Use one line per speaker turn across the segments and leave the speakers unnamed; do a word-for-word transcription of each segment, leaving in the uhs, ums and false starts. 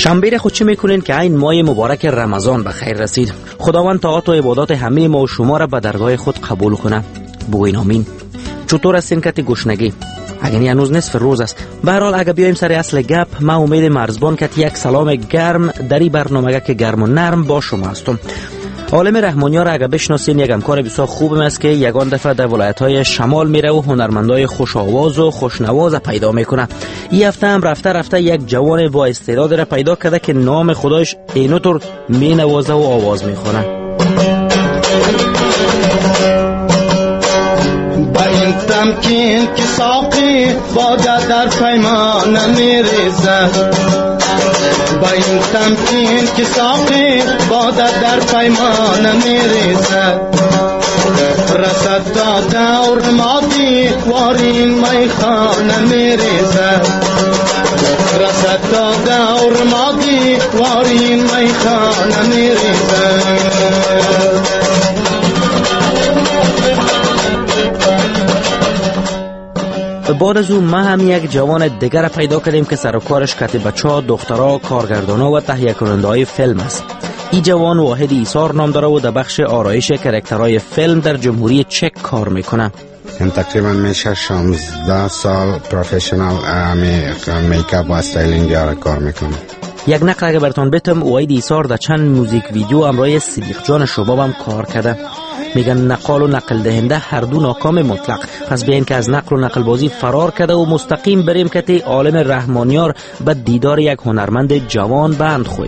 شنبه را خود چه میکنین که این ماه مبارک رمضان به خیر رسید. خداوند طاعات و عبادات همه ما و شما را به درگاه خود قبول کنه. بگوین آمین. چطور هستین کتی گشنگی؟ اگر هنوز نصف روز است. به هر حال اگر بیایم سر اصل گپ، ما امید مرزبان کتی یک سلام گرم در این برنامه که گرم و نرم با شما هستم. عالم رحمانیار را اگر بشناسین، یک همکار بسیار خوب است که یگان دفعه در ولایت‌های شمال میره و هنرمندای خوش آواز و خوشنواز پیدا میکنه. این هفته هم رفته رفته یک جوان با استعداد را پیدا کرده که نام خدایش اینطور مینوازه و آواز میخونه.
با این تمکین که ساقی باده در پیمان میریزد، با این تمکین که ساقی باده در پیمان میریزد، رسد تا دور مادی وارین میخانه میریزد، رسد تا دور مادی وارین میخانه میریزد.
بعد از اون ما هم یک جوان دیگر پیدا کردیم که سر و کارش کتی بچه‌ها، دخترها، کارگردانا و تهیه کننده های فیلم است. این جوان واحد ایثار نام داره و در بخش آرایش کاراکترهای فیلم در جمهوری چک کار میکنه.
من تقریبا میشه شانزده سال پروفشنال میکاپ و استایلینگ را کار میکنم.
یک نقل اگه براتون بتم، واحد ایثار در چند موزیک ویدیو همراه صدیق جان شباب هم کار کرده. میگن نقال و نقل دهنده هر دو ناکام مطلق. پس بیاین که از نقل و نقل بازی فرار کرده و مستقیم بریم که عالم رحمانیار به دیدار یک هنرمند جوان بند خوی.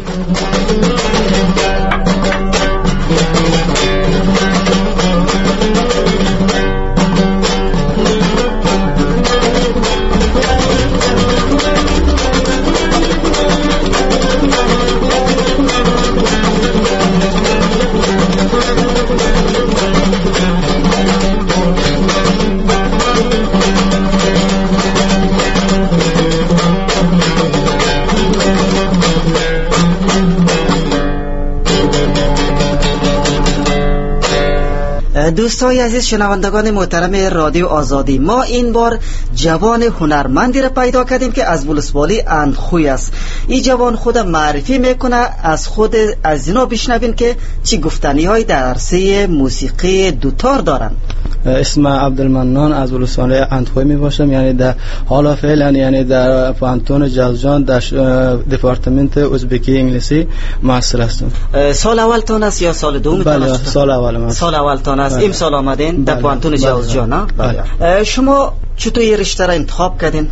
دوستای عزیز، شنوندگان محترم رادیو آزادی، ما این بار جوان هنرمندی را پیدا کردیم که از ولسوالی اندخوی است. این جوان خود معرفی میکنه، از خود از اینا بشنوین که چی گفتنی های در عرصه موسیقی دوتار دارن.
اسم عبدالمنان از ولسوالی اندخوی می باشم، یعنی در حالا فعلا یعنی در پانتون جوزجان در دپارتمنت ازبکی انگلیسی محصل هستم.
سال اول تان است یا سال دوم تان است؟
بله، سال اول است.
سال اول تان است.
بله.
امسال آمدین در پانتون جوزجان.
بله.
بله. شما چطور این رشته را انتخاب کردین؟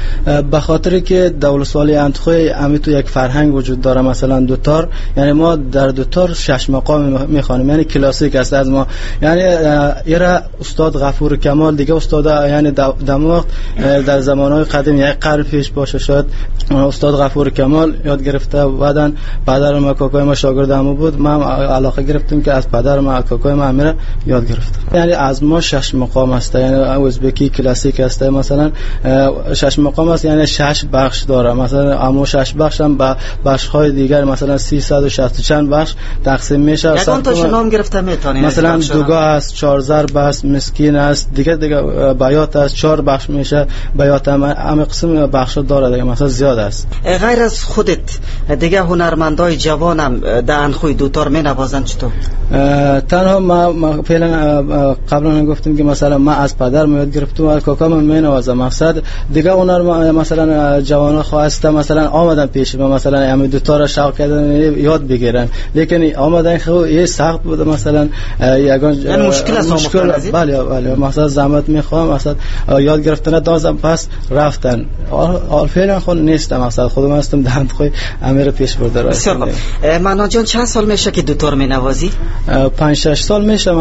به خاطر که در ولسوالی اندخوی همین تو یک فرهنگ وجود داره، مثلا دوتار، یعنی ما در دوتار شش مقام میخوانیم، یعنی کلاسیک است از ما. یعنی ایرا استاد غفور کمال دیگه استاد، یعنی دماغ در زمانهای قدیم یک قرن پیش باشه شاید استاد غفور کمال یاد گرفته، بعدن پدر ما کاکای ما شاگردم بود، من علاقه گرفتم که از پدر ما کاکای ما امیر یاد گرفتم. یعنی از ما شش مقام است، یعنی ازبکی کلاسیک است، مثلا شش مقام است، یعنی شش بخش داره. مثلا اما شش بخش هم به بخش های دیگر مثلا سیصد و شصت چند بخش تقسیم میشه.
یکان تاشو نام گرفته میتونید؟
مثلا دوگاه است، چهار ضرب است، مسکین است، دیگه دیگه بیات است، چهار بخش میشه. بیات هم همه قسم بخش داره دیگه، مثلا زیاد است.
غیر از خودت دیگه هنرمندای جوانم در اندخوی دوتار مینوازن چطور؟
تنها ما, ما فعلا قبلا گفتیم که مثلا ما از پدر یاد گرفتم، از کاکام مینوازم. مقصد دیگه هنر مثلا جوانا خواسته مثلا آمدن پیش ما، مثلا همین دوتا را شوق کردن یاد بگیرن، لیکن آمدن خب یه سخت بود، مثلا یگان
یعنی مشکل است.
مشکل بله بله مثلا زحمت میخوام، مثلا یاد گرفتن دازم پس رفتن حال فعلا خود نیست. مثلا خودم هستم دهند خوی امیر پیش برده.
بسیار خوب. منا جان چند سال میشه که دوتار مینوازی؟
پنج شش سال میشه.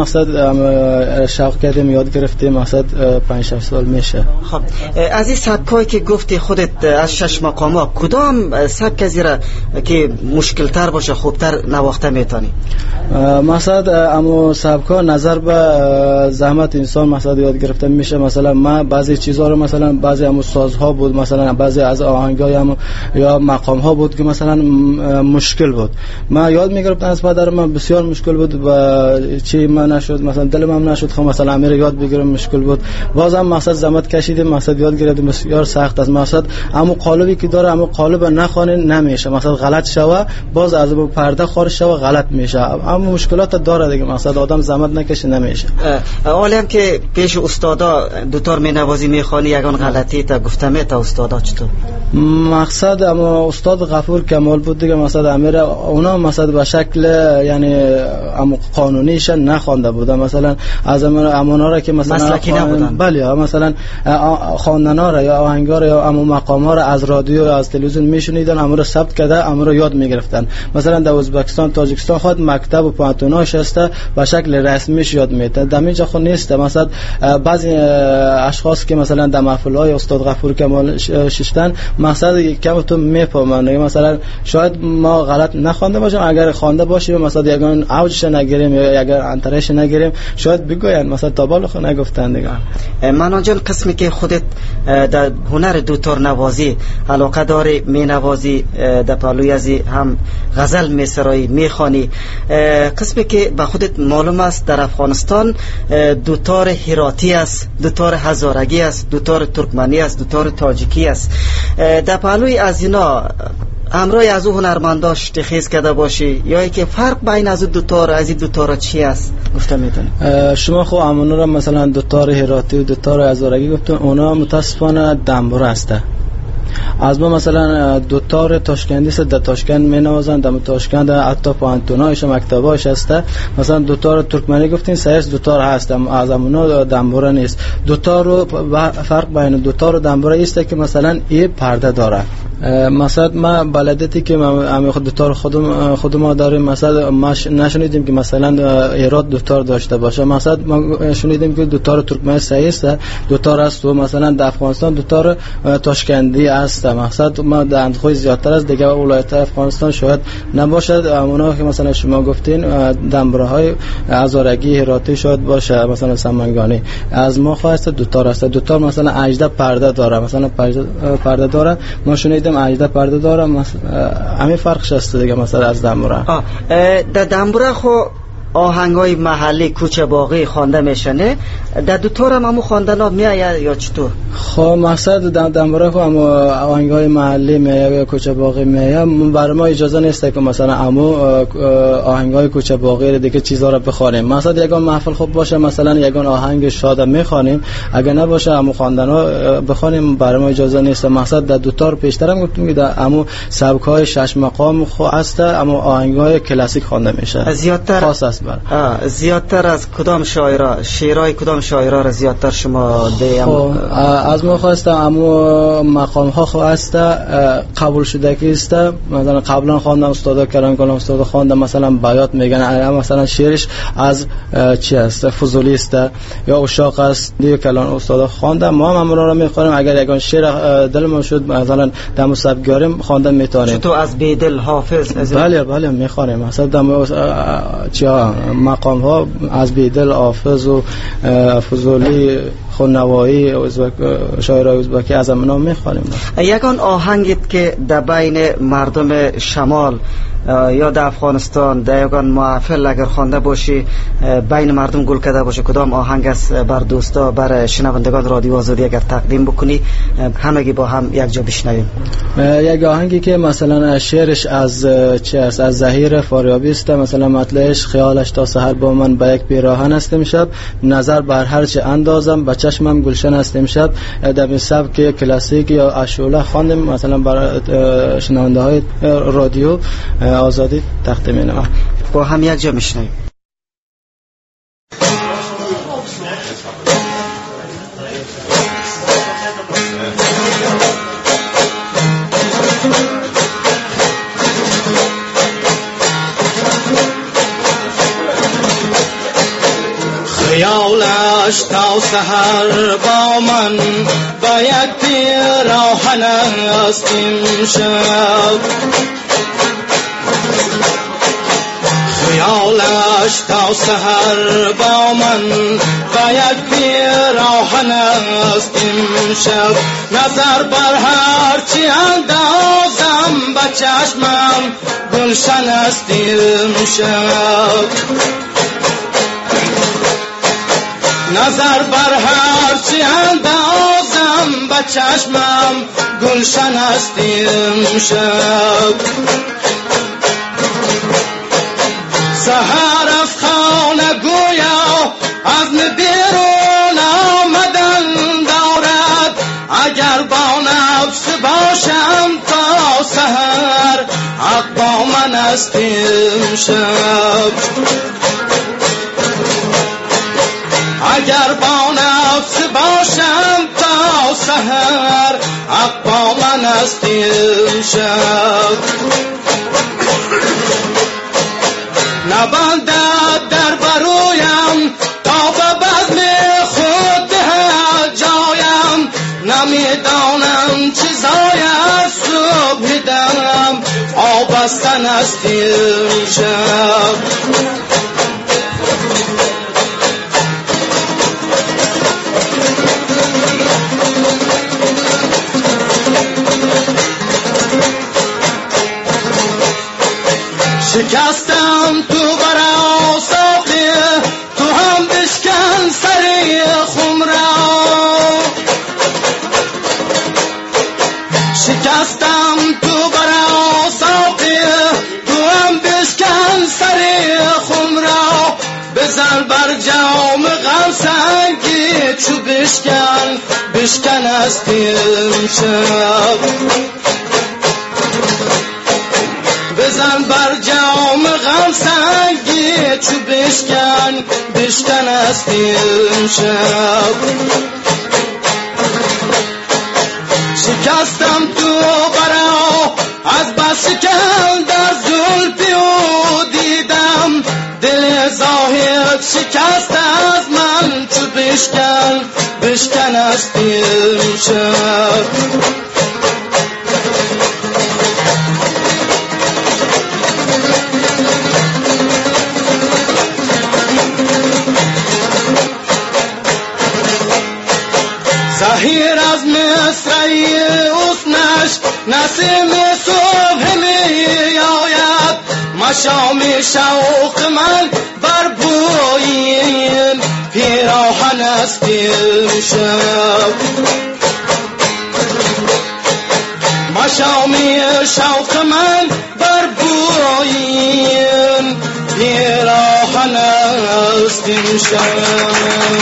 مثلا شوق کردیم یاد گرفتیم، مثلا پنج شش سال میشه.
خب از این سبکایی که گفتی خودت از شش مقاما، کدام سبک از را که مشکل تر باشه خوبتر نواخته میتونی؟
مثلا اما سبکا نظر به زحمت انسان مثلا یاد گرفته میشه. مثلا ما بعضی چیزها رو مثلا بعضی همون سازها بود، مثلا بعضی از آهنگای هم یا مقام ها بود که مثلا مشکل بود، ما یاد میگرفتم از پدر من، بسیار مشکل بود و چی من نشد، مثلا دلم هم نشد خب مثلا امیر یاد بگیرم، مشکل بود. بازم مثلا زحمت کشیدیم، مثلا یاد گرفتیم، بسیار سخت است. مثلا اما قالبی که داره اما قالب نخوانه نمیشه، مثلا غلط شوه باز از پرده خارج شوه غلط میشه، اما مشکلات داره دیگه، مثلا آدم زحمت نکشه نمیشه.
حالا هم که پیش استادا دوتار مینوازی میخوانی یگان غلطی تا گفتمه تا استادا چطور؟
مقصد اما استاد غفور کمال بود دیگه، مثلا امیر اونا مثلا به شکل یعنی اما قانونیش نخوانده بودن، مثلا از امونا را که مثلا
مسلکی نبودن.
بله مثلا خواندنا را یا آهنگا را یا اما مقام ها را از رادیو یا از تلویزیون میشنیدن، اما رو ثبت کرده اما رو یاد میگرفتن. مثلا در ازبکستان تاجیکستان خود مکتب و پانتوناش است به شکل رسمیش یاد میده، در اینجا خود نیست. مثلا بعضی اشخاص که مثلا در محفل‌های استاد غفور کمال ششتن مقصد کم تو میفهمن، مثلا شاید ما غلط نخوانده باشیم، اگر خوانده باشیم مثلا یگان اوجش نگیریم یا اگر انترش نگیریم شاید بگوین مثلا تابال خود نگفتن دیگه.
منان جان قسمی که خودت در هنر دوتار نوازی علاقه داری، می نوازی در پالوی ازی هم غزل می سرایی می خوانی، قسمی که به خودت معلوم است در افغانستان دوتار هراتی است، دوتار هزارگی است، دوتار ترکمنی است، دوتار تاجیکی است. در پالوی از اینا امروی از او هنرمنداش تخیز کرده باشی یا ای که فرق بین از دو تار از این دو تار چی است گفته میتونی؟
شما خو امونا را مثلا دو تار هراتی و دو تار هزارگی گفتن، اونا متاسفانه دنبور هسته. از ما مثلا دو تار تاشکندی است، در تاشکند می نوازن، در تاشکند حتی پانتونایش مکتباش هسته. مثلا دو تار ترکمنی گفتین سایس دو تار هست، از امونا دنبوره نیست. دو تار رو فرق بین دو تار و دنبوره است که مثلا این پرده داره. مثلا ما بلدتی که ما خود دوتار خودم خود ما داریم، مثلا ما نشنیدیم که مثلا ایراد دوتار داشته باشه. مثلا ما شنیدیم که دوتار ترکمن سه است، دوتار است و مثلا در افغانستان دوتار تاشکندی است. مثلا ما در اندخوی زیادتر از دیگه ولایت افغانستان شاید نباشد، اونا که مثلا شما گفتین دنبره های هزارگی هراتی شاید باشه، مثلا سمنگانی. از ما خواست دوتار است، دوتار مثلا اجده پرده داره، مثلا پرده داره. ما شنیدیم اجده پرده داره، همین فرقش است دیگه مثلا از دنبوره.
در دنبوره خو آهنگای محلی کوچه باقی خوانده میشنه، در دو تار هم همو خواندن ها میآید یا چطور؟
خب مقصد در دنبوره خو همو آهنگای محلی میآید یا کوچه باقی میآید، برای ما اجازه نیست که مثلا همو آهنگای کوچه باقی دیگه چیزا رو بخوانیم. مثلا یگان محفل خوب باشه مثلا یگان آهنگ شاد میخوانیم، اگر نباشه همو خواندن ها بخوانیم برای ما اجازه نیست. مقصد در دو تار پیشترم گفتم که در همو سبک های شش مقام خو هست، اما آهنگای کلاسیک خوانده میشه.
زیادتر
خاص است.
آه زیادتر از کدام شاعرها شعرهای کدام شاعرها را زیادتر شما دیم؟
از ما خواستم اما مقام ها خواست قبول شده که است. مثلا قبلا خواندم استاد کرم کلام استاد خواندم، مثلا بیات میگن مثلا شعرش از چی است فضولی است یا عشاق است دیگه کلام استاد خواندم. ما هم امرا را میخوانیم، اگر یگان شعر دل ما شد مثلا در مسابقه خواندن میتونیم.
تو از بیدل حافظ؟
بله بله میخوانیم، مثلا در چی مقام ها از بیدل حافظ و فضولی خونوایی شاعرای ازبکی از امنا میخوانیم.
یگان آهنگت که در بین مردم شمال یا در افغانستان در یگان محفل اگر خوانده باشی بین مردم گل کرده باشه، کدام آهنگ است بر دوستا بر شنوندگان رادیو آزادی اگر تقدیم بکنی همگی با هم یک جا بشنویم؟
یک آهنگی که مثلا شعرش از چه است از ظهیر فاریابی است، مثلا مطلعش خیالش تا سحر با من به یک پیراهن است امشب، نظر بر هر چه اندازم به چشمم گلشن است امشب. در سبک کلاسیک یا عشوله خواندیم مثلا برای شنونده های رادیو آزادی تقدیم می‌نمایم.
با هم یک جا میشنویم.
خیالش تا سحر با من با یک پیراهن است امشب، خیالش تا سحر با من با یک پیراهن است امشب، نظر بر هر چی اندازم به چشمم گلشن است امشب، نظر بر هر چی اندازم به چشمم گلشن است امشب. سحر از خانه گویا از بیرون آمدن دارد، اگر با نفس باشم تا سحر حق با من است امشب. اگر با نفس باشم تا سحر حق با من است امشب. نبندد در برویم تا به بزم خود دهد جایم، نمیدانم چیزای از صبح دم آبستن است امشب. شکستم تو برا ساقی، تو هم بشکن سری خم را. شکستم تو برا ساقی، تو هم بشکن سری خم را. بزن بر جام غم سنگی، چو بشکن بشکن است امشب. بزن بر جام غم سنگی، چو بشکن بشکن است امشب. شکستم تو برا از بس شکن در زلفی او دیدم، دل زاهد شکست از من چو بشکن بشکن است امشب. زهیر از مصرعی حسنش نسیم صبح می آید، مشام شوق من بر بوین پیراهن است امشب. مشام شوق من بر بوین پیراهن است امشب.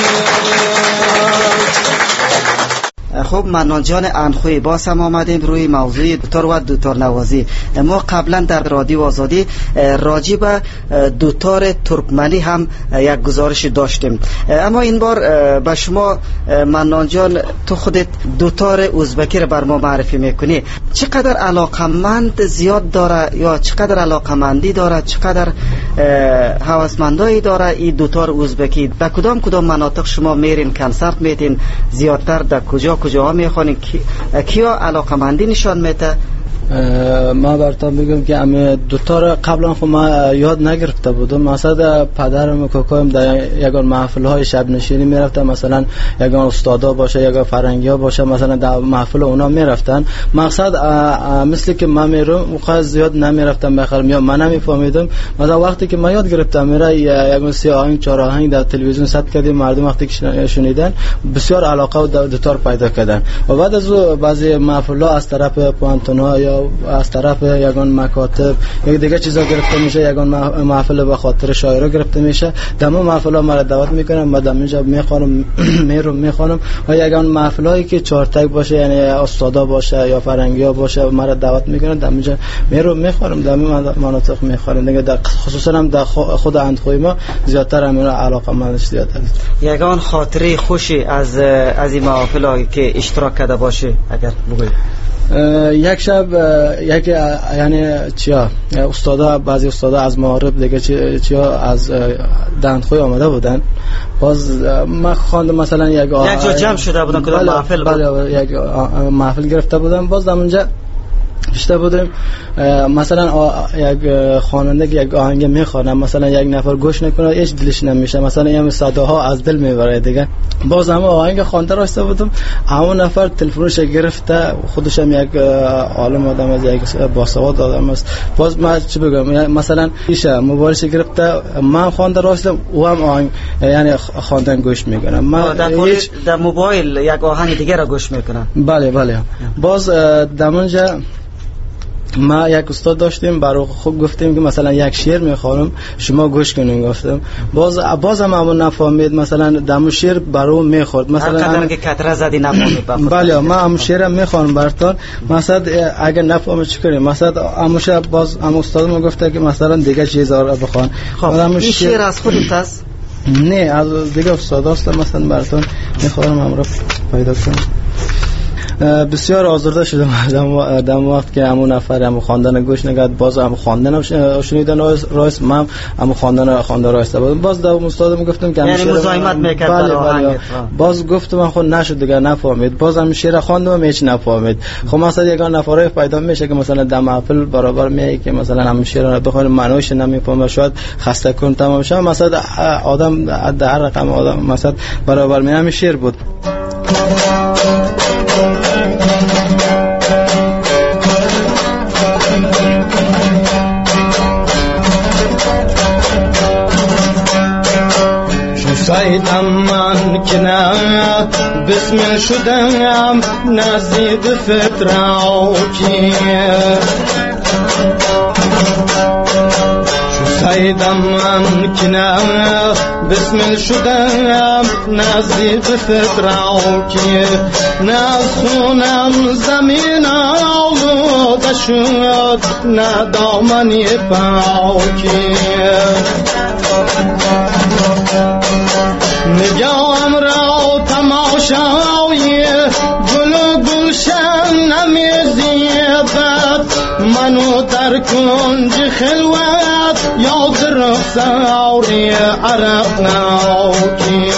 خب منان جان انخوی باز هم آمدیم روی موضوع دوتار و دوتار نوازی. ما قبلا در رادیو آزادی راجع به دوتار ترکمنی هم یک گزارش داشتیم، اما این بار به شما منان جان تو خودت دوتار ازبکی رو بر ما معرفی میکنی. چقدر علاقمند زیاد داره یا چقدر علاقمندی داره، چقدر هوسمندایی داره این دوتار ازبکی؟ در کدام کدام مناطق شما میرین کنسرت میتین؟ زیادتر در کجا کجا میخوانین؟ کیا علاقمندی نشان میده؟
ما براتون بگم که امی دوتا را قبلا خود ما یاد نگرفته بودم. مثلا پدرم و کاکایم در یگان محفل های شب نشینی میرفتن، مثلا یگان استادا باشه یگان فرنگی ها باشه، مثلا در محفل اونا میرفتن. مقصد مثل که من میرم خواهد زیاد نمیرفتم بخرم یا من نمیفهمیدم. مثلا وقتی که من یاد گرفتم میره یگان سی آهنگ چهار آهنگ در تلویزیون ثبت کردیم، مردم وقتی که شنیدن بسیار علاقه و دوتار پیدا کردن. و بعد از بعضی محفل ها از طرف پانتونا یا از طرف یگان مکاتب یک دیگه چیزا گرفته میشه، یگان محفل به خاطر شاعرها گرفته میشه. دما محفلا مرا دعوت میکنم، من دمیجا میخوام میرم میخوام. و یگان محفلایی که چارتک باشه یعنی استادا باشه یا فرنگیا باشه مرا دعوت میکنن، دمیجا میرم میخوام، دمی مناطق میخوام دیگه. در خصوصا هم در خود اندخوی ما زیادتر همین علاقه منش زیاده.
یگان خاطری خوشی از از این محافلی که اشتراک کرده باشه اگر بگوید؟
یک شب یک یعنی چیا استادا بعضی استادا از معارب دیگه چیا از دندخوی آمده بودن، باز ما خواندم مثلا یک
یک جا جمع شده بودن کدام محفل؟
بله یک محفل گرفته بودن. باز در اونجا نوشته بودیم مثلا یک خواننده یک آهنگ میخوانه مثلا یک نفر گوش نکنه هیچ دلش نمیشه مثلا این صداها از دل میبره دیگه باز هم آهنگ خوانده راسته بودم همون نفر تلفنش گرفته خودش هم یک عالم آدم از یک باسواد آدم است باز من چی بگم مثلا ایشه موبایلش گرفته من خوانده راستم او هم آهنگ یعنی خواندن گوش میکنم من
در, هیچ... در موبایل یک آهنگ دیگه را گوش میکنم
بله بله باز در اونجا ما یک استاد داشتیم برای خود گفتیم که مثلا یک شعر میخوانم شما گوش کنین گفتم باز باز هم همون نفهمید مثلا دمو شعر برای میخورد مثلا
هر قدر که کتره زدی نفهمید
بله ما هم شعرم میخوانم براتون مثلا اگه نفهمید چی کنیم مثلا هموش باز هم استاد ما گفته که مثلا دیگه چیزا رو بخوان
خب این شعر از خودت است
نه از دیگه استاد است مثلا براتون میخوام امروز پیدا کنم بسیار آزرده شدم در وقت که همون نفر همون خواندن گوش نگرد باز هم خواندن شنیدن رایس من همون خواندن خواندن رایس بود باز در استادم گفتم که
یعنی مزاحمت میکرد
بله بله باز گفتم خود نشد دیگه نفهمید باز هم شعر خواندم هیچ نفهمید خب مثلا یگان نفره پیدا میشه که مثلا در محفل برابر میای که مثلا همون شعر رو بخواد معنیش نمیفهمه شاید خسته کن تمام شه مثلا آدم در رقم آدم مثلا برابر می همین شعر بود
سایدم من که نه بسم شدم نزدید فتراکی سایدم من که نه بسم شدم نزدید فتراکی نه خونم زمین آلوده شد نه دامنی پاکی نگاهم را تماشای گل و گلشن نمیزیدد منو در کنج خلوت یاد رخساری عرق ناکی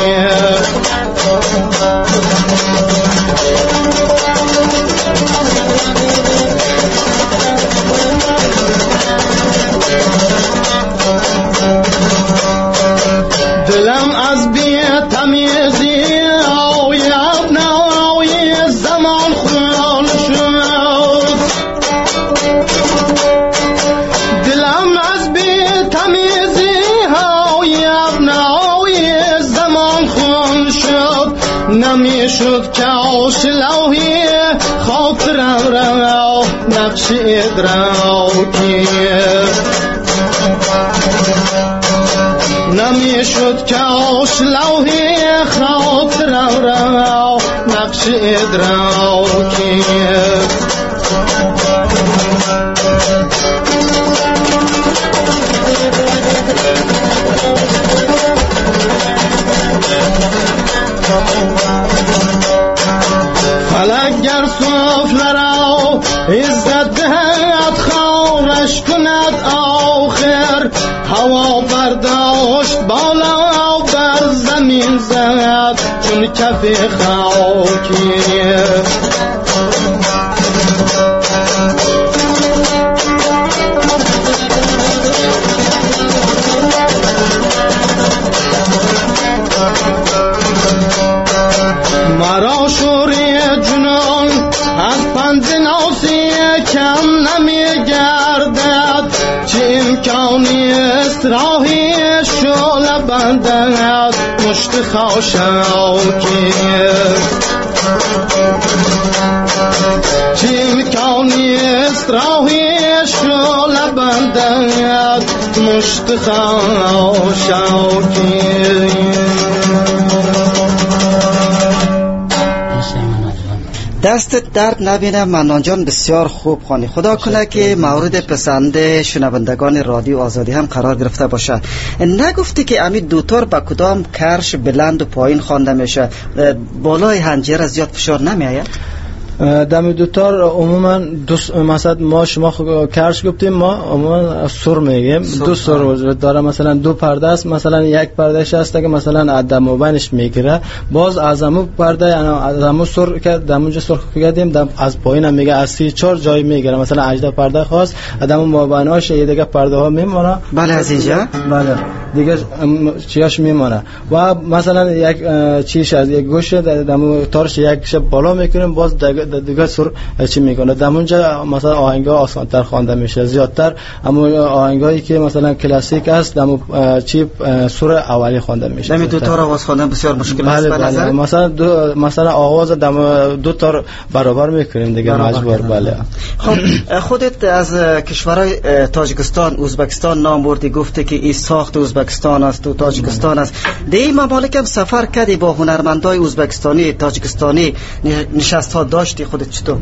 دلم از بی تمیزی آوید نوی زمان خون شد دلم از بی تمیزی آوید نوی زمان خون شد نمی شد که آش لوحی خاطرم را نقش ادراکی نمی شد که آش لوحی خاطرم را نقش ادراکی فلک گر سفله را عزت دهد خارش کند آخر هوا برداشت بالا بر زمین زد چون کف خاکی مرا شوری جنون از پند ناسی کم نمی گردد چه امکانی است راهی شعله بندد مشت خاشاکی چه امکانی است راهی شعله بندد مشت خاشاکی
دستت درد نبینه منان جان بسیار خوب خوانی خدا کنه که مورد پسند شنوندگان رادیو آزادی هم قرار گرفته باشه نگفتی که امی دوتار با کدام کرش بلند و پایین خوانده میشه بالای حنجره زیاد فشار نمی آید
دم دوتار عموما دو مثلا ما شما کرش گفتیم ما عموما سر میگیم دو سر وجود داره. مثلا دو پرده است، مثلا یک پردهش هست که مثلا از دم و بینش میگیره، باز از همون پرده یعنی از همون سر که دمونجا سر کردیم از پایین هم میگه از سی چهار جای میگیره. مثلا هجده پرده خاص آدم مابیناش یه دیگه پرده ها میمونه.
بله از اینجا
بله دیگه چیاش میمونه. و مثلا یک چیش از یک گوشه دمو تارش یک شب بالا میکنیم، باز دیگه سر چی میکنه. دمونجا مثلا آهنگا آسان‌تر خوانده میشه زیادتر، اما آهنگایی که مثلا کلاسیک است دمو چی سر اولی خوانده میشه.
دم دو تار آواز خواندن بسیار مشکل است.
بله بله مثلا دو مثلا آواز دم دو تار برابر میکنیم دیگه مجبور. بله
خب خودت از کشورهای تاجیکستان ازبکستان نام بردی، گفته که این ساخت ازبکستان است و تاجیکستان است. در این ممالک هم سفر کردی، با هنرمندای ازبکستانی تاجیکستانی نشست ها داشتی خودت چطور؟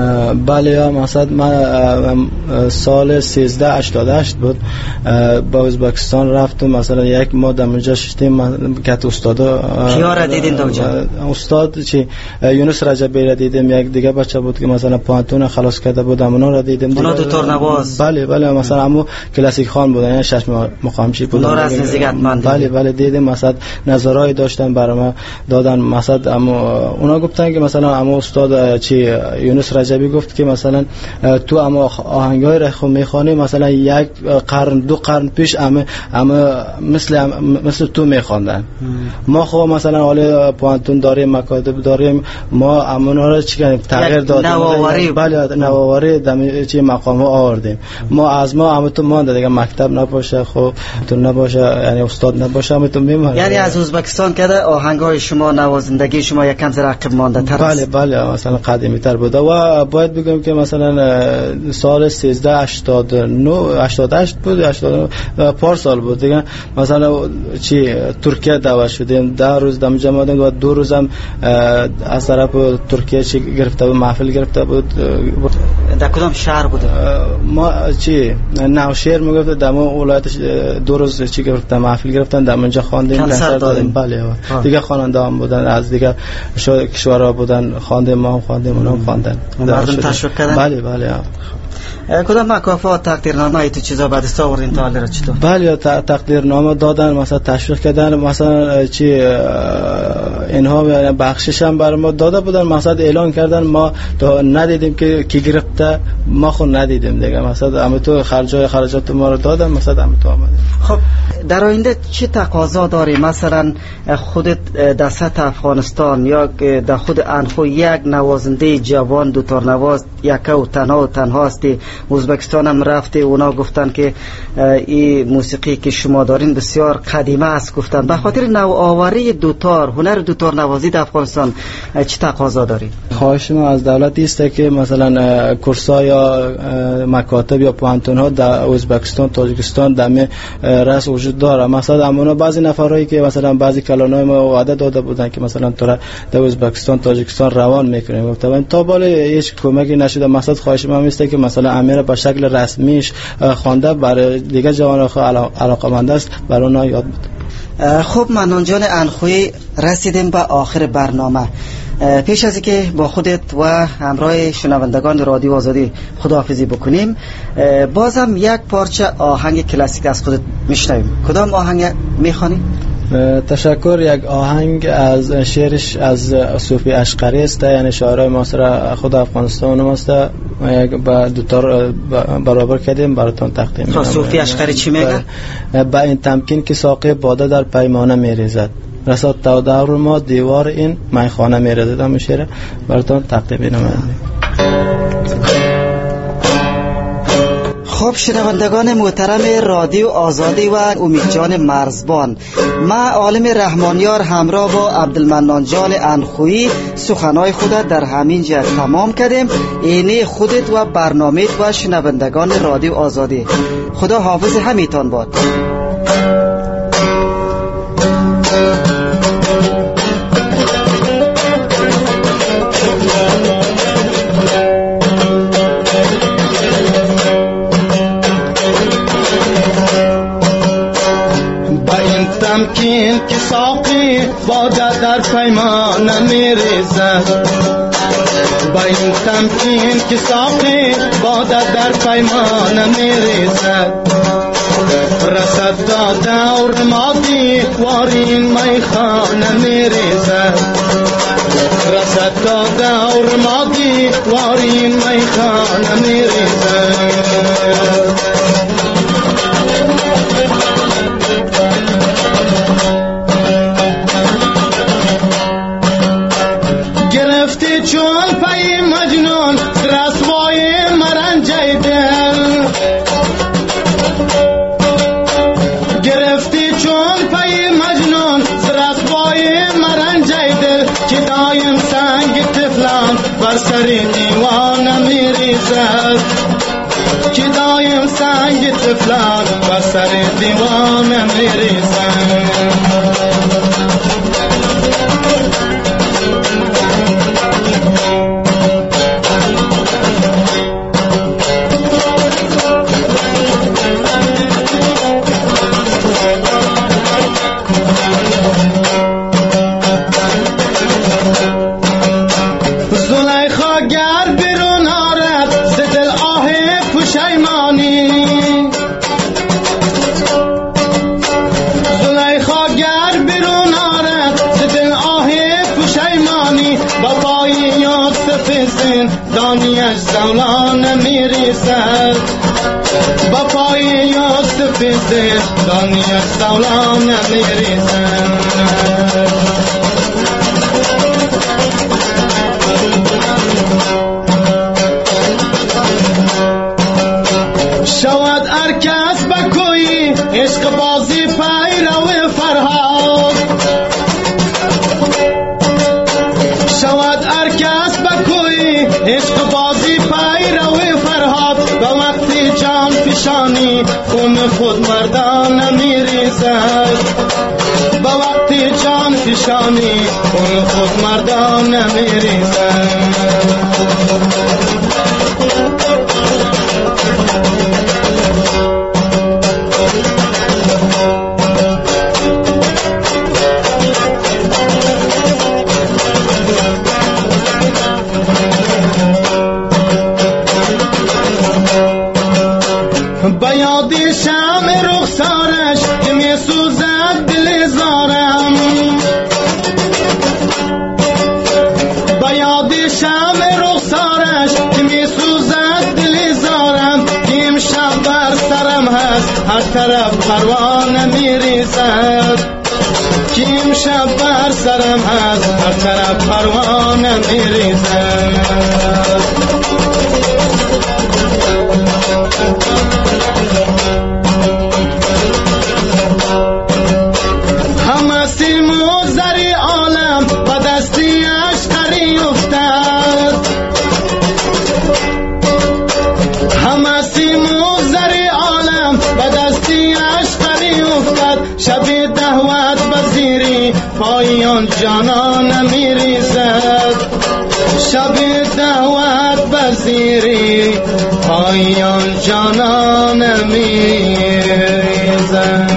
بله مثلا من سال سیزده هشتاد و هشت بود با ازبکستان رفتم. مثلا یک ما در اونجا شدیم که استادا
کیا را دیدین اونجا؟
استاد چی یونس رجبی را دیدیم، یک دیگه بچه بود که مثلا پانتون خلاص کرده بود اونا را دیدیم.
اونا دو تار نواز.
بله بله مثلا همو کلاسیک خان بودن، یعنی شش مقامچی بودن.
اونا را از نزدیک من دیدم.
بله بله دیدیم. مثلا نظرای داشتن برام دادن. مثلا اما اونا گفتن که مثلا اما استاد چی یونس رجبی گفت که مثلا تو اما آهنگای را خو میخوانی مثلا یک قرن دو قرن پیش اما اما مثل مثل تو میخواندن. ما خو مثلا حالا پانتون داریم، مکاتب داریم، ما امونا رو چی کنیم تغییر دادیم.
نوآوری.
بله نوآوری دم چی مقام ها آوردیم. ما از ما هم تو مانده دیگه مکتب نباشه، خب تو نباشه یعنی استاد نباشه هم تو میمونه.
یعنی از ازبکستان که آهنگای شما نوازندگی شما یکم زیر عقب مانده تر است.
بله بله مثلا قدیمی تر بوده. و باید بگم که مثلا سال سیزده هشتاد و نه هشتاد و هشت بود، هشتاد و نه پارسال بود دیگه. مثلا چی ترکیه دعوت شدیم، ده روز دم جمع بودیم و دو روزم از طرف ترکیه چی گرفته بود، محفل گرفته بود.
در کدام شهر بود؟
ما چی نوشهر میگفت دم ولایتش دو روز چی گرفتن محفل گرفتن، دم اونجا خواندیم کنسرت دادیم. بله دیگه خواننده هم بودن از دیگه کشورها بودن، خواندیم ما هم خواندیم اونا هم خواندن.
مردم تشویق کردن.
بله بله
کدام مکافات تقدیرنامه ای تو چیزا بعد است آوردین تا حال را چطور؟
بله تقدیرنامه دادن، مثلا تشویق کردن، مثلا چی اینها بخشش هم برای ما داده بودن، مثلا اعلان کردن ما تا ندیدیم که کی گرفته، ما خود ندیدیم دیگه. مثلا همه تو خرجای خرجات ما رو دادن، مثلا همه تو آمدیم.
خب در آینده چه تقاضا داری؟ مثلا خودت در سطح افغانستان یا در خود انخو یک نوازنده جوان دو تار نواز یک و تنها و تنها هستی، ازبکستان هم رفته، اونا گفتن که این موسیقی که شما دارین بسیار قدیمه است، گفتن به خاطر نوآوری دوتار هنر دوتار نوازی در افغانستان چه تقاضا داری؟
خواهش ما از دولت است که مثلا کورس‌ها یا مکاتب یا پوانتون ها در ازبکستان تاجیکستان دم رس وجود داره. مثلا امونا بعضی نفرایی که مثلا بعضی کلانای ما وعده داده بودن که مثلا تو در ازبکستان تاجیکستان روان میکنیم، گفتن تا بالا هیچ کمکی نشده. مثلا خواهش ما است که مثلا امیر به شکل رسمیش خوانده برای دیگه جوانان علاقه‌مند است برای اونها یاد بده.
خب منان جان انخویی رسیدیم به آخر برنامه. پیش از اینکه با خودت و همراه شنوندگان رادیو آزادی خداحافظی بکنیم، بازم یک پارچه آهنگ کلاسیک از خودت میشنویم. کدام آهنگ میخوانی؟
تشکر. یک آهنگ از شعرش از صوفی اشقری است، یعنی شاعرای معاصر خود افغانستان است. یک با دو تار برابر کردیم براتون تقدیم می‌کنم.
صوفی اشقری چی میگه؟
با این تمکین که ساقی باده در پیمانه میریزد، رساد تا دور ما دیوار این میخانه میریزد. هم شعر براتون تقدیم می‌کنم.
خب شنوندگان محترم رادیو آزادی و امید جان مرزبان، ما عالم رحمانیار همراه با عبدالمنان جان انخویی سخنای خود در همین جا تمام کردیم. اینه خودت و برنامه و شنوندگان رادیو آزادی. خدا حافظ همیتان باد.
تمکین که ساقی باده در پیمانه میریزد، با این تمکین که ساقی باده در پیمان میریزد رسد تا دور مادی وارین میخانه میریزد رسد تا دور مادی وارین میخانه میریزد گرفتی چون پای مجنون رسوای مرنجای دل گرفتی چون پای مجنون رسوای مرنجای دل که دایم سنگ تفلان بر سر دیوان میریزد که دایم سنگ تفلان بر سر دیوان میریزد دانیش زولان میریزد با پای یوسف زد دانیش زولان میریزد شود ارکس بکوی عشق بازی پیرو فرهاد شود ارکس بکوی عشق بازی پیرو فرهاد با وقتی جان پیشانی خون خود مردان میریزد با وقتی جان پیشانی خون خود مردان میریزد با یاد شمع رخسارش که می سوزد دل زارم با یاد شمع رخسارش که می سوزد دل زارم که امشب بر سرم هست هر طرف پروانه می ریزد که امشب بر سرم هست هر طرف پروانه می ریزد شب دعوت بزیری پایان جانان میریزد شب دعوت بزیری پایان جانان میریزد.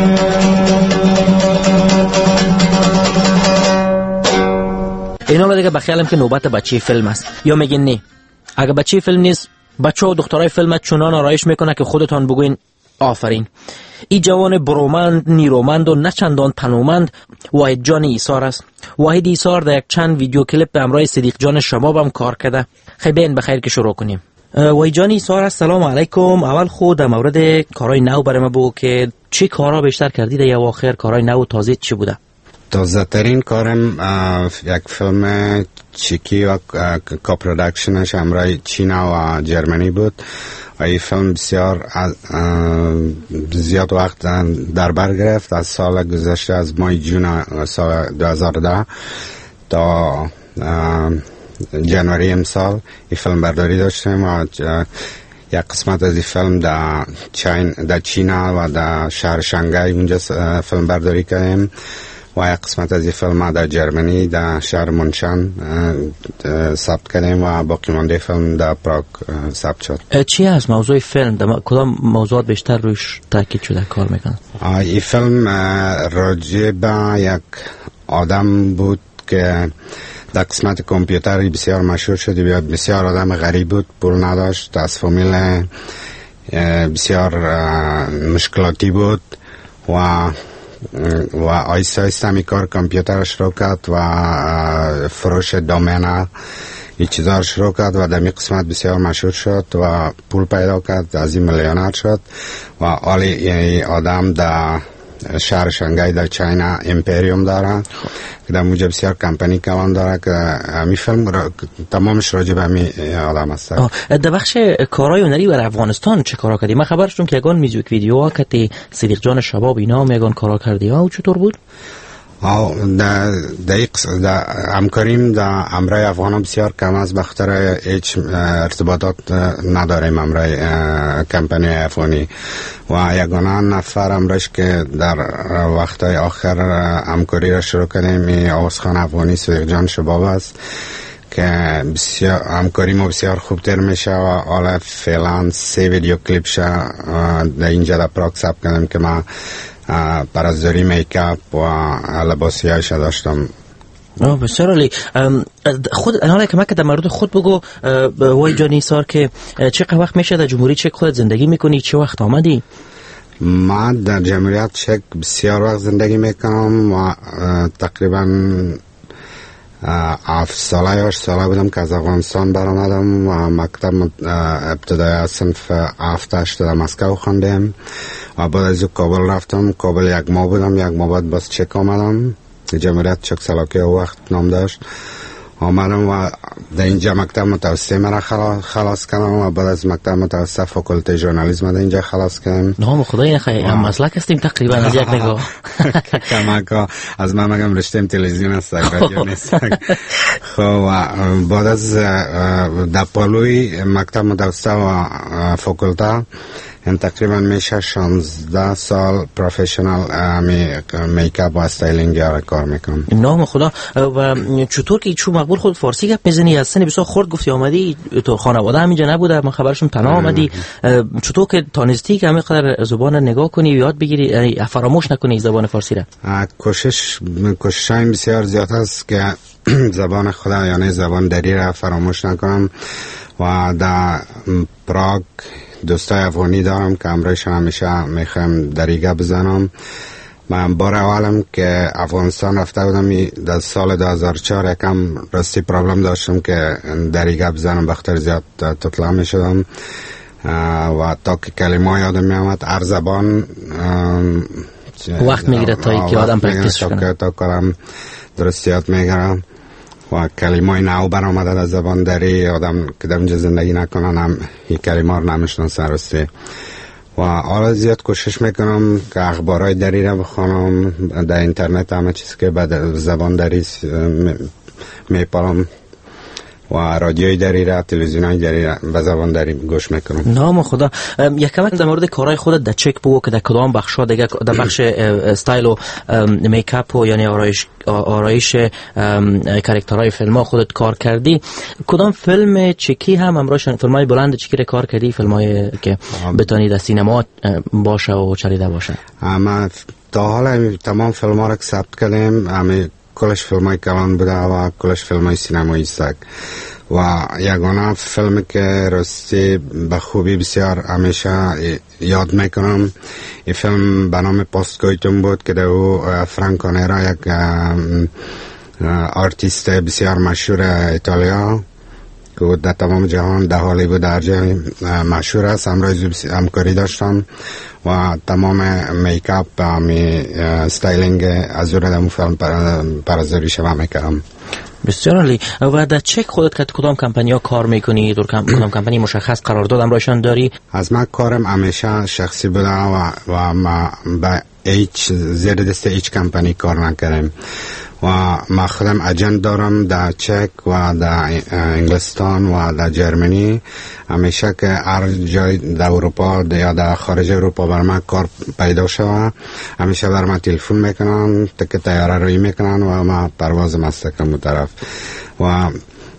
این حالا دیگه بخیالم که نوبت بچه فیلم است یا میگین نه اگه بچه فیلم نیست بچه و دخترای فیلم چنان آرایش میکنه که خودتان بگوین آفرین. این جوان برومند، نیرومند و نچندان تنومند واحد جان ایثار است. واحد ایثار در یک چند ویدیو کلیپ به همراه صدیق جان شماب هم کار کرده. خیلی بین بخیر که شروع کنیم. واحد جان ایثار السلام علیکم. اول خود در مورد کارهای نو برای ما بگو که چی کارها بیشتر کردید یا آخر کارهای نو تازه چی بوده؟
تازه ترین کارم یک فیلم چیکی و کاپرودکشنش همراه چین و جرمنی بود. این فیلم بسیار زیاد وقت در بر گرفت. از سال گذشته از ماه جون سال دو هزار و ده تا جنوری امسال این فیلم برداری داشتیم و یک قسمت از این فیلم در چین در چین و در شهر شانگهای اونجا فیلم برداری کردیم و یک قسمت از این فیلم در جرمنی در شهر منشن ثبت کردیم و باقی مانده فیلم در پراگ ثبت شد.
چی از موضوع فیلم در کدام موضوعات بیشتر روش تاکید شده کار میکنن؟
این فیلم راجع به یک آدم بود که در قسمت کامپیوتری بسیار مشهور شد. بسیار آدم غریب بود، پول نداشت، از فامیل بسیار مشکلاتی بود و و آیسته آیسته می کار کامپیوتر شروع کرد و فروش دامنه این چیزا شروع کرد و در می قسمت بسیار مشهور شد و پول پیدا کرد، از این میلیونر شد و حالی یعنی آدم در شهر شانگهای در چاینا امپریوم داره که در موجب بسیار کمپانی کلان داره که همی فیلم را تمامش راجع به همی آدم است.
در بخش کارهای هنری برای افغانستان چه کارا کردی؟ من خبرش که یگان میوزیک ویدیو ها که صدیق جان شباب اینا هم یگان کارا کردی ها و چطور بود؟
در در همکاریم در امرای افغان بسیار کم است، بخاطر هیچ ارتباطات نداریم امرای کمپانی افغانی و یگانه نفر امرش که در وقتهای آخر همکاری را شروع کردیم این آوازخوان افغانی صدیق جان شباب است که بسیار همکاری ما بسیار خوب تر میشه و حالا فعلا سه ویدیو کلیپ شه در اینجا در پراگ ثبت کردم که من پرازداری میکاپ و لباسی هایش داشتم.
بسیار عالی. خود الان که من که در مورد خود بگو وای جانی سار که چقدر وقت میشه در جمهوری چک خود زندگی میکنی؟ چه وقت آمدی؟
من در جمهوریت چک بسیار وقت زندگی میکنم و تقریبا هفت ساله یا هشت ساله بودم که از افغانستان برآمدم و مکتب ابتدایی صنف هفت هشت در مسکو خواندم و بعد از کابل رفتم. کابل یک ماه بودم، یک ماه بعد باز چک آمدم. جمهوریت چک سلاکه وقت نام داشت. آمدم و در اینجا مکتب متوسطه مرا خلاص کردم و بعد از مکتب متوسطه فاکولته ژورنالیسم در اینجا خلاص کردم.
نام خدای نخواهی هم مسلک هستیم تقریبا از یک نگاه.
کمک از من مگم رشته تلویزیون است، رادیو نیست. خب بعد از در پالوی مکتب متوسطه و فاکولته این تقریبا میشه شانزده سال پروفشنال میکاپ و استایلینگ را کار میکنم.
نام خدا. و چطور که چون مقبول خود فارسی گپ میزنی؟ از سن بسیار خرد گفتی آمدی تو خانواده همینجا نبوده، من خبرشم تنها آمدی، چطور که تانستی که همه قدر زبان نگاه کنی و یاد بگیری فراموش نکنی زبان فارسی را؟
کوشش کوششم بسیار زیاد است که زبان خدا یعنی زبان دری را فراموش نکنم و در پراگ دوستای افغانی دارم که امرایشان همیشه میخوام دریگه بزنم. من بار اولم که افغانستان رفته بودم در سال دو هزار و چهار یکم راستی پرابلم داشتم که دریگه بزنم، بخاطر زیاد تطلع میشدم و تا که کلمه یادم میامد هر زبان
وقت میگیره تا که آدم پرکتیس کنه
تا کارم درست یاد میگیرم و کلمه نو برآمده در زبان دری آدم که در اونجا زندگی نکنن هم این کلمه رو نمیشناسن راستی. و حالا زیاد کوشش میکنم که اخبارهای دری را بخونم در اینترنت، همه چیز که به زبان دری میپارم و رادیوی دری را تلویزیونای دری را به زبان دری گوش میکنم.
نام خدا. یک کمک در مورد کارهای خودت در چک بگو که در کدام بخشا دیگه در بخش استایل و میکاپ و یعنی آرایش آرایش کاراکترهای فیلم ها خودت کار کردی. کدام فیلم چکی هم همراهشان فیلمای بلند چکی را کار کردی؟ فیلمای که بتونی در سینما باشه و چریده باشه؟
اما تا حالا تمام فیلم ها را ثبت کردیم، همه کلش فیلم های کلان بوده و کلش فیلم های سینمایی است و یگانه فیلمی که راستی به خوبی بسیار همیشه یاد میکنم این فیلم به نام پاستگویتون بود که در او فرانک اونیرا یک آرتیست بسیار مشهور ایتالیا که در تمام جهان در هالیوود در جای مشهور است همراهی همکاری داشتم و تمام میکاپ و استایلینگ از او را در فیلم پرازداری شما میکردم.
بسیار عالی. و در چک خودت که کدام کمپانی ها کار میکنی؟ در کدام کمپانی مشخص قرارداد همراهشان داری؟
از من کارم همیشه شخصی بوده و و ما با هیچ زیر دست هیچ کمپانی کار نکردم و ما خودم اجنت دارم در چک و در انگلستان و در جرمنی. همیشه که هر جای در اروپا یا در خارج اروپا بر من کار پیدا شود همیشه بر من تلفن میکنن، تک تیاره روی میکنن و ما پرواز مستقیم طرف و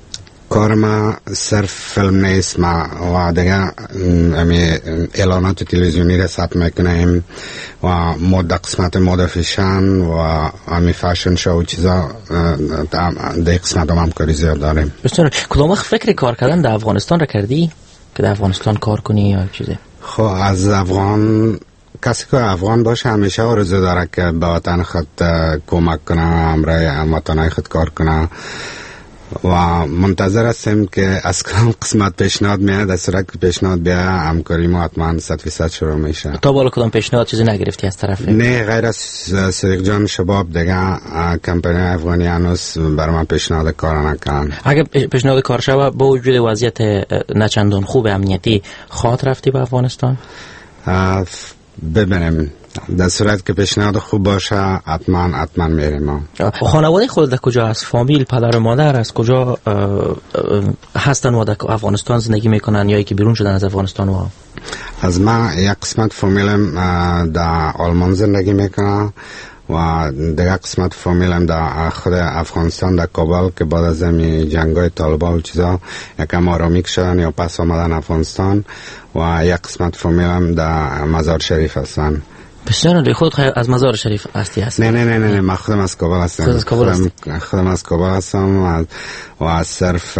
کار ما صرف فیلم نیست، ما و دیگه امی اعلانات تلویزیونی را ثبت میکنیم و مد قسمت مد فیشن و امی فاشن شو چیزا در قسمت هم همکاری زیاد داریم.
بسیار. کدام وقت فکر کار کردن در افغانستان را کردی که در افغانستان کار کنی یا چیزی؟
خب از افغان کسی که افغان باشه همیشه آرزو داره که به وطن خود کمک کنه، همراه وطنای خود کار کنه و منتظر هستیم که از کدام قسمت پیشنهاد میاد. در صورت که پیشنهاد بیا همکاری ما حتما صد فیصد شروع میشه.
تا بالا کدام پیشنهاد چیزی نگرفتی از طرف؟
نه، غیر از صدیق جان شباب دیگه کمپانی افغانی هنوز برای من پیشنهاد کار نکردن. اگه
پیشنهاد کار شود با وجود وضعیت نچندان خوب امنیتی خواهد رفتی به افغانستان؟
ببینیم، در صورت که پیشنهاد خوب باشه حتما حتما میریم.
خانواده خود در کجا است؟ فامیل، پدر و مادر از کجا هستن و در افغانستان زندگی میکنن یا ای که بیرون شدن از افغانستان؟ و
از ما یک قسمت فامیلم در آلمان زندگی میکنه و دیگه قسمت فامیلم در خود افغانستان در کابل که بعد از این جنگای طالبان و چیزا یکم آرامی شدن یا پس آمدن افغانستان و یک قسمت فامیلم در مزار شریف هستن.
بسیار عالی. خود از مزار شریف هستی هستی؟
نه نه نه نه من خودم از کابل هستم.
خود از کابل هستی؟
خودم از کابل هستم و از صرف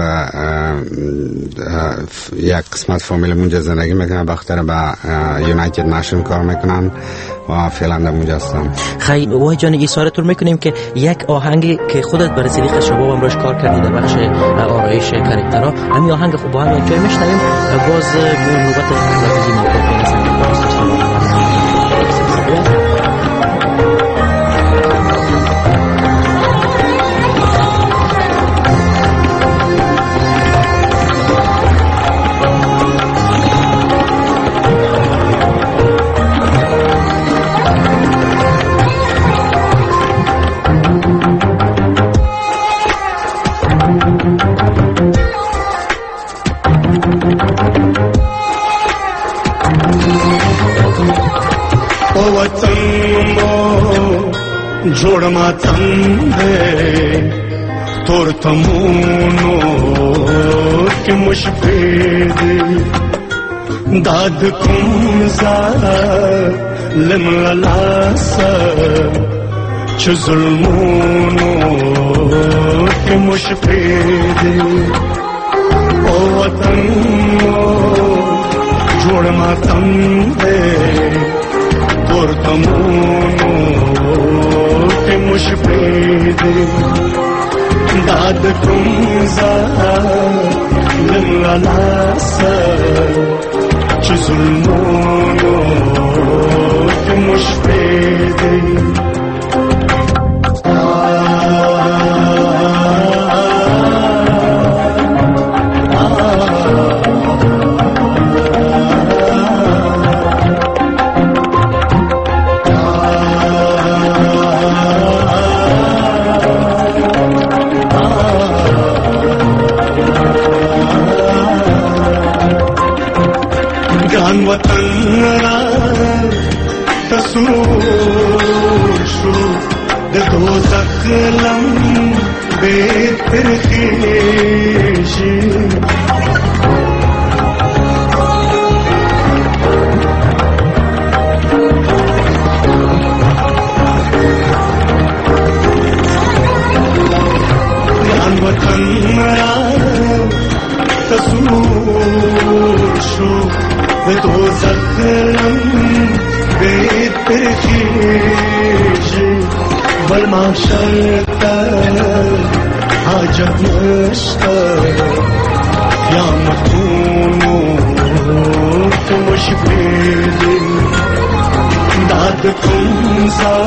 یک قسمت فامیل اونجا زندگی میکنن، بخاطر به یونایتد نشن کار میکنن و فعلا در اونجا هستم.
خیلی وای جان، ایثارتون میکنیم که یک آهنگی که خودت برای صدیق شباب هم روش کار کردی در بخش آرایش کاراکترها، همین آهنگ خوب با هم جای میشنویم. باز به نوبت خدافظی موقع برسیم.
जोड़ मातम है तोर तमूनो के मुशफेद दाद कुमजा लिमलासा च जुल्मूनो के मुशफेद ओ वतन जोड़ मातम है तोर तमूनो मुशफेद दाद कुमजा लिमलासा च जुल्मोनो के मुशफेद वतन रा तसूर शु दो तकलम बेतर खीशी वतन रा तसूर शु तो ज़ख़्म बेतर खीश बलमा शर्त हाजत नश्त या मखूनो तो मुशफेद दाद कुमजा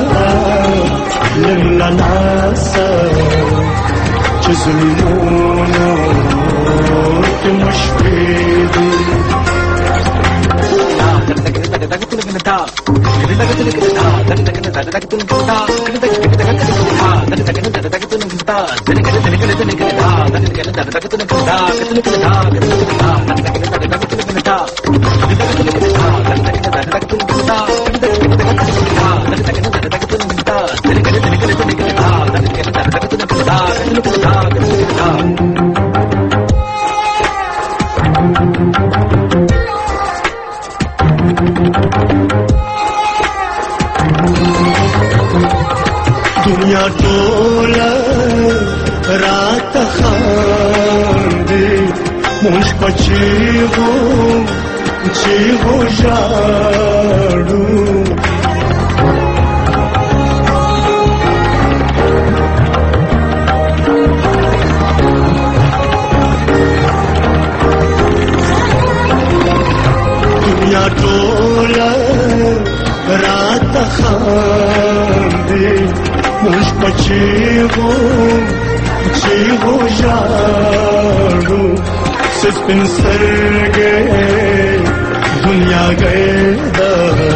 लिमलासा च जुल्मोनो तो मुशफेद मुझको चीहो चीहो जाड़ू दुनिया डोला रात खांदे मुझको चीहो चीहो जाड़ू सिस्पिन सर गए दुनिया गए दा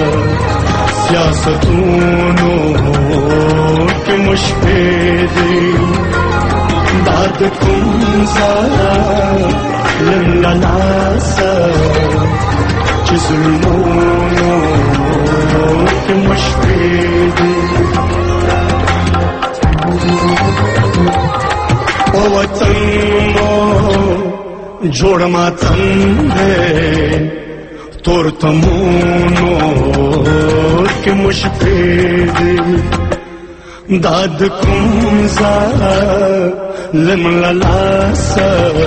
सियासतूनो के मुश्किल दाद कुंसा लंगलासा चिजुलमोनो के मुश्किल ओ वतनो जोड़ मातम है तोर तमोनो के मुश्किल दाद कुंजा लमलासा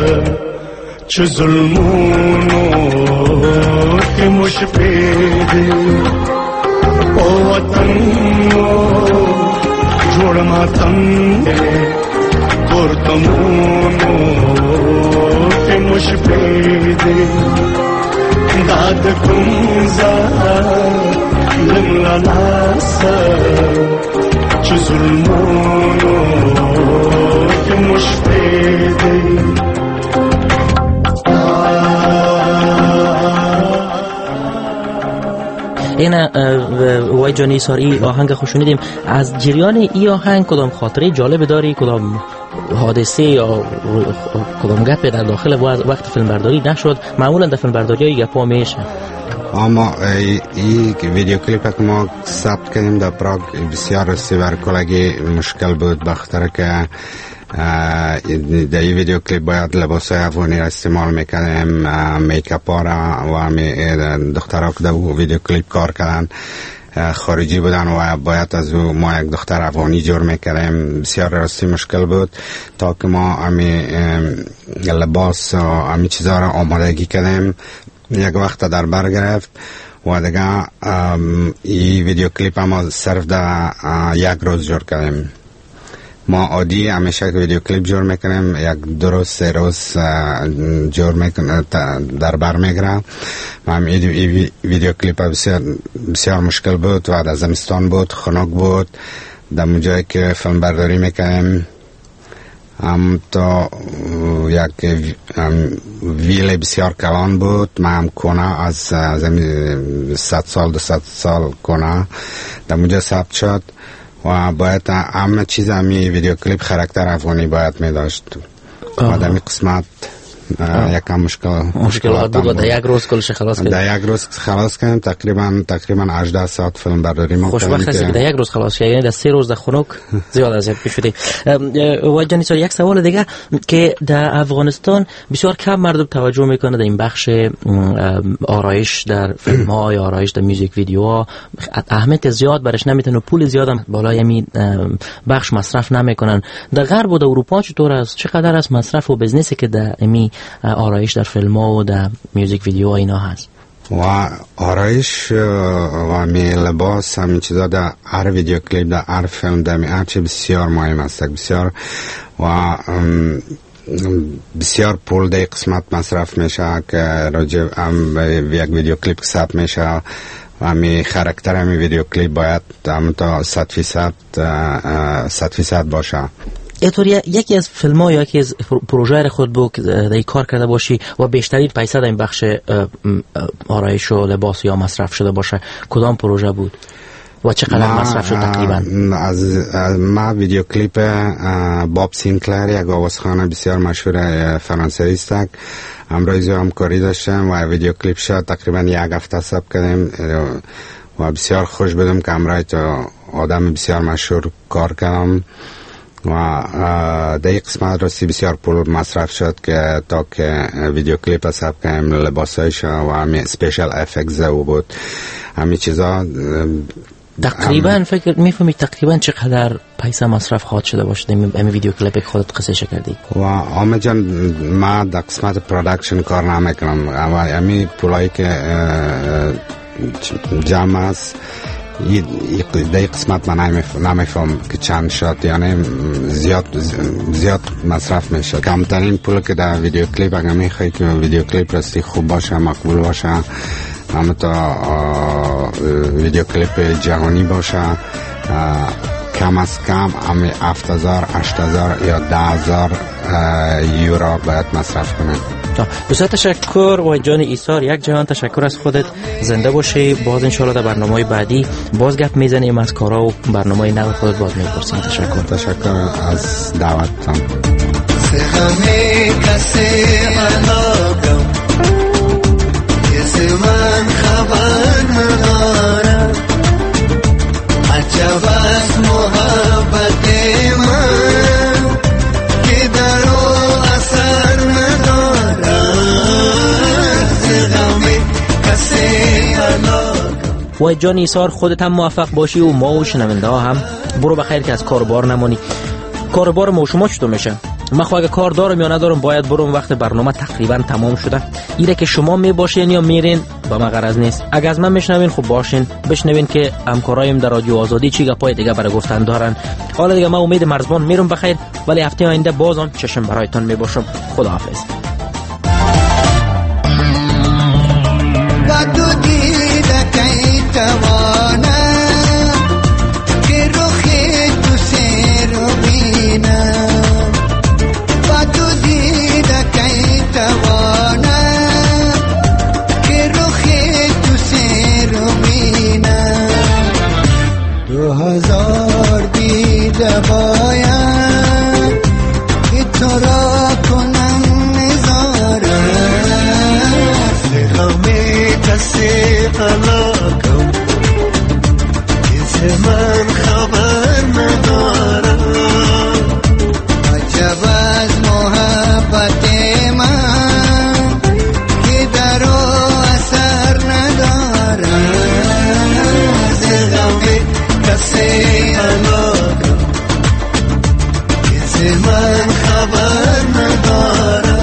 चुजुलमोनो के मुश्किल ओ वतनो जोड़ मातम है तोर तमोनो के मुश्किल दाद कुंजा लमलासा चुजुलमोनो के मुश्किल
اینا وای جانی ساری آهنگ خوش شنیدیم. از جریان این آهنگ کدام خاطره جالب داری؟ کدام حادثه یا کدام گپ در داخل وقت فیلم برداری نشد؟ معمولا در فیلم برداری های گپا میشه.
اما این ویدیو کلیپ که ما ثبت کردیم در پراگ بسیار سیورکولگی مشکل بود، بخاطر که در این ویدیو کلیپ باید لباس های افغانی را استعمال میکردیم، میکاپ ها را و دخترها که در ویدیو کلیپ کار کردن خارجی بودن و باید از او ما یک دختر افغانی جور میکردیم. بسیار راستی مشکل بود تا که ما امی لباس و امی چیزها را آمادگی کردیم. یک وقت در بر گرفت و دیگه این ویدیو کلیپ ما صرف در یک روز جور کردیم. ما عادی همیشه ویدیو کلیپ جور میکنیم یک دو روز سه روز جور میکنیم در بر میگیرم. این ویدیو کلیپ بسیار بسیار مشکل بود و در زمستان بود، خنک بود. در اونجایی که فیلم برداری میکنیم هم تا یک ویل بسیار کلان بود. من هم کنه از صد سال دو صد سال کنه در اونجا ثبت شد و باید همه چیز همی ویدیو کلیپ خاراکتر افغانی باید می داشت و در می قسمت یکم مشکل
مشکلات بود و در یک روز کلش خلاص کردیم.
در یک روز خلاص کردیم. تقریبا تقریبا هجده ساعت فیلم برداری ما کردیم.
خوشبخت هستی که در یک روز خلاص کردیم، یعنی در سه روز در خنک زیاد از یک پیش شدیم. و جانی سال یک سوال دیگه که در افغانستان بسیار کم مردم توجه میکنه در این بخش آرایش در فیلم ها یا آرایش در میوزیک ویدیو ها اهمیت زیاد برش نمیتونه، پول زیاد هم بالای همین بخش مصرف نمیکنن. در غرب و در اروپا چطور است؟ چقدر است مصرف و بزنسی که در همین آرایش در فیلم ها و در میوزیک ویدیو ها اینا هست؟
و آرایش و می لباس همین چیزا در هر ویدیو کلیپ در هر فیلم در می هر چی بسیار مهم است، بسیار و بسیار پول در قسمت مصرف میشه که راجع هم یک ویدیو کلیپ ثبت میشه و همی خاراکتر همی ویدیو کلیپ باید هم تا صد فیصد صد فیصد باشه.
اینطوری یکی از فیلم ها یا یکی از پروژه خود بود که در کار کرده باشی و بیشترین پیسه در این بخش آرایش و لباس یا مصرف شده باشه کدام پروژه بود و چقدر مصرف شد تقریبا؟
از ما ویدیو کلیپ باب سینکلر یک آوازخوان بسیار مشهور فرانسوی است، امروز همکاری داشتم و ویدیو کلیپ شد تقریبا یک هفته ثبت کردیم و بسیار خوش بودم که امروز تو آدم بسیار مشهور کار کردم و در این قسمت راستی بسیار پول مصرف شد که تا که ویدیو کلیپ ثبت کردیم، لباسایش و همین اسپیشال افکتس او بود، همین چیزا
تقریبا فکر میفهمی تقریبا چقدر پیسه مصرف خواهد شده باشه این ویدیو کلیپ خودت قصهش کردی؟
و آمه جان ما در قسمت پروداکشن کار نمیکنم، اما امی پولایی که جمع است در قسمت من نمیفهم که چند شد، یعنی زیاد زیاد مصرف میشه. کمترین پول که در ویدیو کلیپ اگر میخوایی که ویدیو کلیپ راستی خوب باشه، مقبول باشه، همه تا ویدیو کلیپ جهانی باشه، کم از کم همه هفت هزار، هشت هزار یا ده هزار یورو باید مصرف کنه.
بسیار تشکر و جان ایثار، یک جهان تشکر از خودت. زنده باشی. باز انشالله در برنامه بعدی باز گپ میزنیم از کارا و برنامه نو خودت باز میپرسیم. تشکر.
تشکر از دعوتتان.
من خبر ندارم عجب از محبت من که در او اثر ندارم غم کسی علاقم.
و جان ایثار خودت هم موفق باشی و ما و شنونده ها هم برو بخیر که از کاربار نمانی. کاربار ما و شما چطور میشه؟ من خواهد اگه کار دارم یا ندارم باید برم وقت برنامه تقریبا تمام شده. ایره که شما می باشین یا میرین با من غرض نیست. اگه از من میشنوین خب باشین بشنوین که همکارایم در رادیو آزادی چی گپای دیگه برای گفتن دارن. حالا دیگه من امید مرزبان میرم بخیر، ولی هفته آینده بازم چشم برایتان میباشم. خداحافظ.
دو هزار دیده باید که تو را کنم نظاره غم کسی علاقم که من خبر ندارم عجب از محبت من که در او اثر ندارم غم کسی علاقم که من خبر ندارم.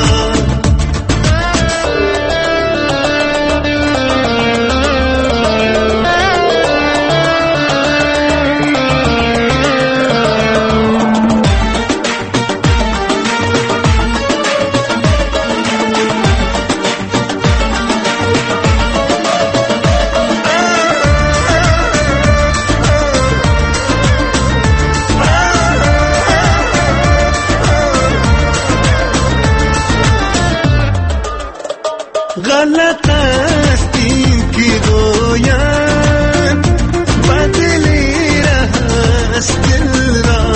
غلط است این که گویم بدلی رهست دل را،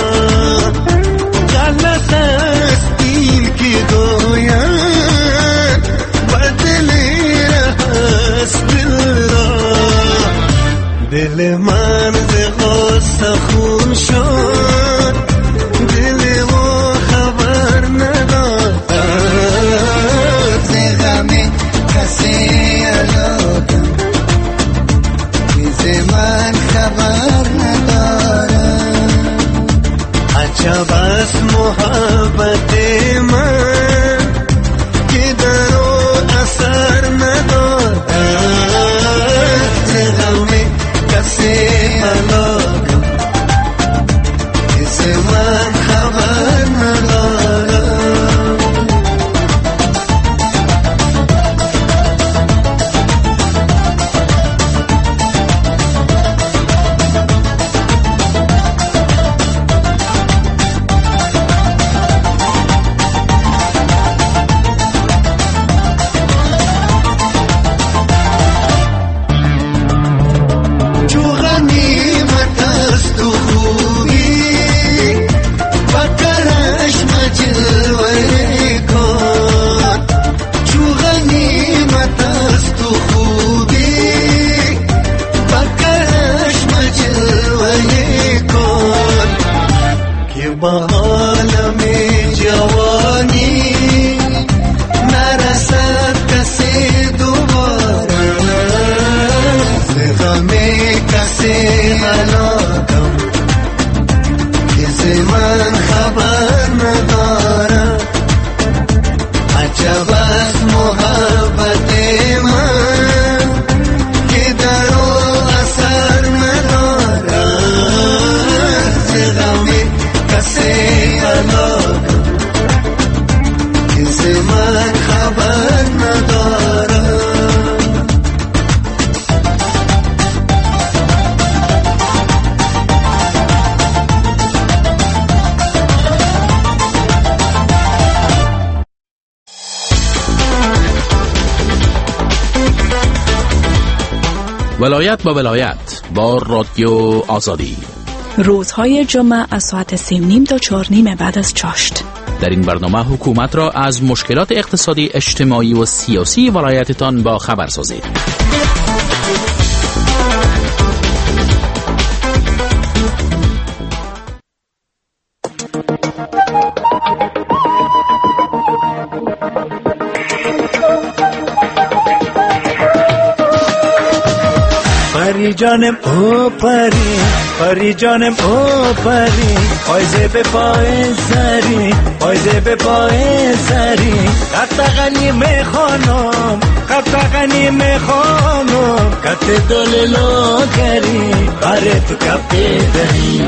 غلط است این که گویم بدلی رهست دل را، دل من ز غصه خون شد دل و خبر ندارد ز غم کسی علاقم عجب از محبت من که در او اثر ندارد ز غم کسی علاقه که ز من خبر ندارد.
ولایت با ولایت با رادیو آزادی،
روزهای جمعه از ساعت سه نیم تا چهار نیم بعد از چاشت.
در این برنامه حکومت را از مشکلات اقتصادی، اجتماعی و سیاسی ولایتتان با خبر سازید.
پری جانم او پری، پری جانم او پری، پایزه به پای سری، پایزه به پای سری، قطقنی میخوانم، قطقنی میخوانم، کت دللو کری، باره تو کپی دری.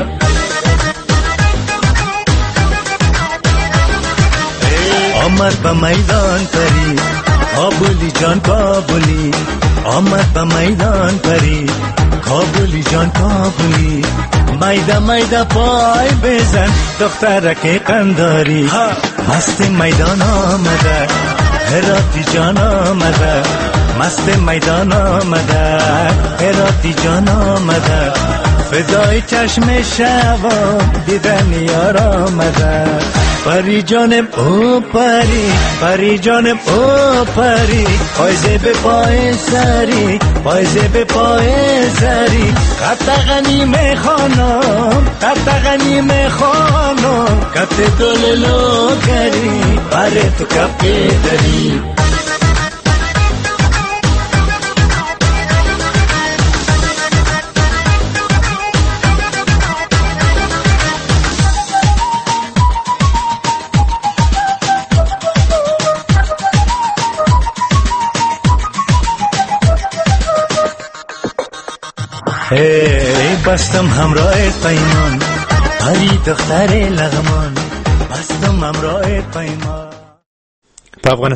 آمد به میدان پری، کابلی جان کابلی، آمد به میدان پری، کابلی جان کابلی، میده میده پای بزن دخترک قنداری، مست میدان آمده هراتی جان آمده، مست میدان آمده هراتی جان آمده، فدای چشم شوام دیدن یار آمده. پری جانم او پری، پری جانم او پری، پایزه به پای سری، پایزه به پای سری، قطقنی میخوانم، قطقنی میخوانم، کت دللو کری، باره تو کپی دری. ای بستم همراه پیمان، پری دختر لغمان، بستم همراه پیمان.
په افغانستان